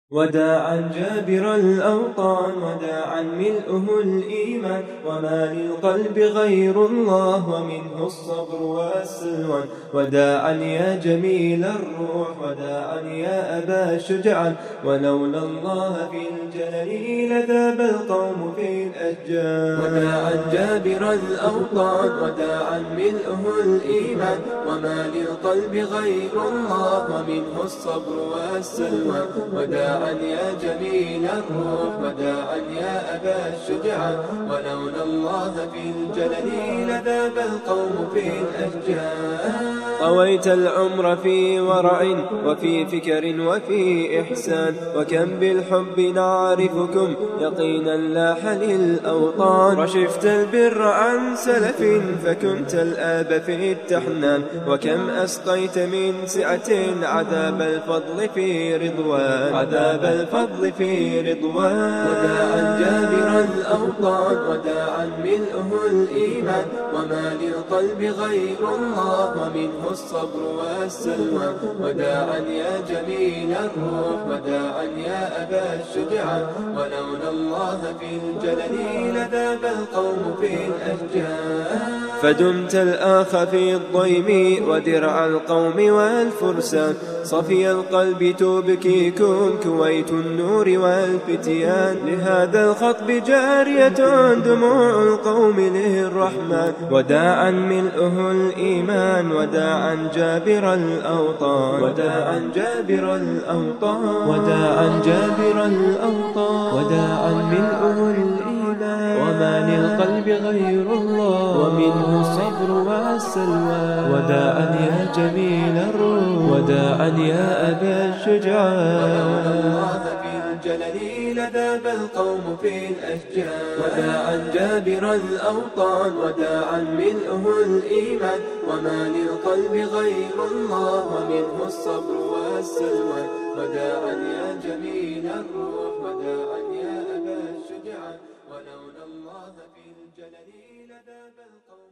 وداعا جابر الأوطان، وداعا ملؤه الإيمان، وما للقلب غير الله ومنه الصبر والسلوان. وداعا يا جميل الروح، وداعا يا أبا الشجعان، ولولا الله في الجلل لذاب القوم في الأشجان. وداعا جابر الأوطان، وداعا ملؤه الإيمان، وما للقلب غير الله ومنه الصبر والسلوان. وداعا يا جميل الروح، وداعا يا أبا الشجعان، ولولا الله في الجلل لذاب القوم في الأشجان. طويت العمر في ورع وفي فكر وفي إحسان، وكم بالحب نعرفكم يقينا لاح للأوطان. رشفت البر عن سلف فكنت الآب في التحنان، وكم أسقيت من سعة عذاب الفضل في رضوان، عذاب الفضل في رضوان. وداعا جابر الأوطان، وداعا ملؤه الإيمان، وما للقلب غير الله ومنه الصبر والسلوان. وداعا يا جميل الروح، وداعا يا أبا الشجعان، ولولا الله في الجلل لذاب القوم في الأشجان. فدمت الآخ في الضيم ودرع القوم والفرسان، صفي القلب تبكيكم كويت النور والفتيان. لهذا الخطب جارية دموع القوم للرحمن، وداعا ملؤه الإيمان، وداعا جابر الأوطان، وداعا جابر الأوطان، وداعا جابر الأوطان، وداعا ملؤه الإيمان، وما للقلب غير الله ومنه الصبر والسلوان. وداعا يا جميل الروح، وداعا يا أبا الشجعان، الجلل لذاب القوم في الأشجان. وداعا جابر الأوطان، وداعا ملؤه الإيمان، وما للقلب غير الله ومنه الصبر والسلوان. وداعا يا جميل الروح، وداعا يا أبا الشجعان، ولولا الله في الجلل لذاب القوم.